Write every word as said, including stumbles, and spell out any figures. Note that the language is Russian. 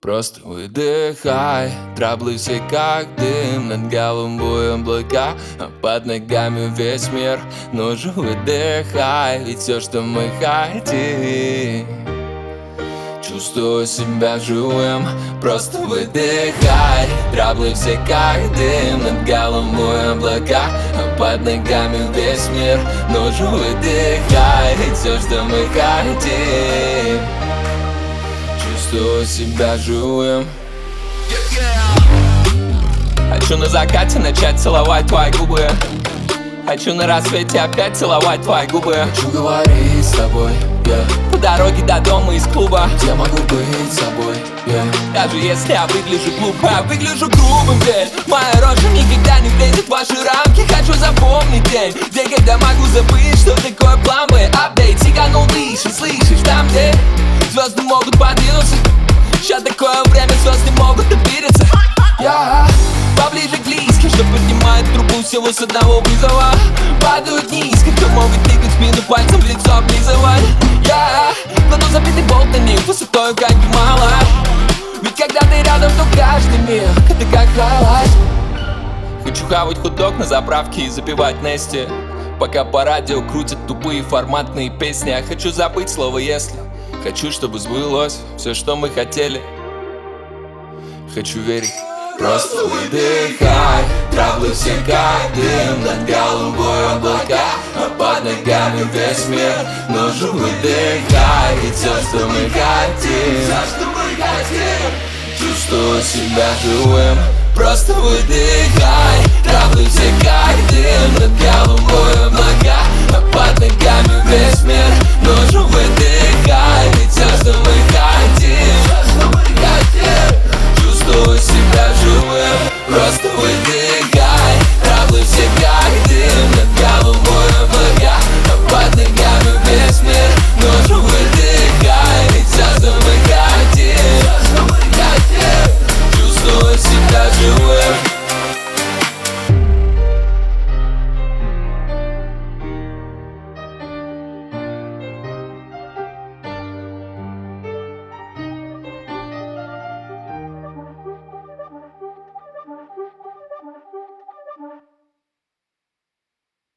Просто выдыхай, траблы все как дым, над головой облака, а под ногами весь мир. Ну же выдыхай, ведь все, что мы хотим, чувствую себя живым. Просто выдыхай, траблы все как дым, над головой облака, а под ногами весь мир. Ну же выдыхай, ведь все, что мы хотим, чувствую себя живым. Хочу на закате начать целовать твои губы. Хочу на рассвете опять целовать твои губы. Хочу говорить с тобой, yeah. По дороге до дома из клуба, где могу быть с собой, yeah. Даже если я выгляжу глупо, я выгляжу грубым, ведь моя рожа никогда не влезет в ваши рамки. Хочу запомнить день, где когда могу забыть, что такое план Б. Апдейт, сиганул выше, слышишь, там где звезды могут подвинуться. Сейчас такое время, звезды могут обидеться. Я поближе к близко, что поднимает трубу всего с одного вызова. Падают низко, кто могут тыкать спину пальцем в лицо облизывать. Я кладу забитый болт на них высотой как Гималай. Ведь когда ты рядом, то каждый миг это как кровать. Хочу хавать хот-дог на заправке и запивать Нести, пока по радио крутят тупые форматные песни. Я хочу забыть слово «если». Хочу, чтобы сбылось все, что мы хотели. Хочу верить. Просто выдыхай, траблы все как дым, над головой облака, а под ногами весь мир. Ну же выдыхай, ведь все, что мы хотим, чувствую себя живым. Просто выдыхай, траблы все как дым, над головой облака, а под ногами весь мир. Ну же выдыхай, ведь все, что мы